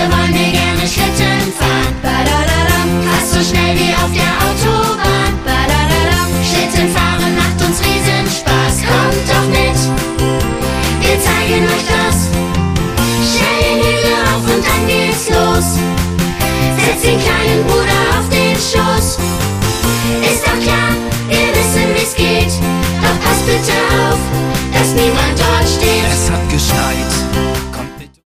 wollen wir gerne Schlitten fahren. Badadadam. Fast so schnell wie auf der Autobahn. Badadadam. Schlitten fahren macht uns riesen Spaß. Kommt doch mit, wir zeigen euch das. Schnell den Hügel auf und dann geht's los. Setzt den kleinen Bruder auf den Schoß. Ist doch klar, wir wissen wie's geht. Doch passt bitte auf, dass niemand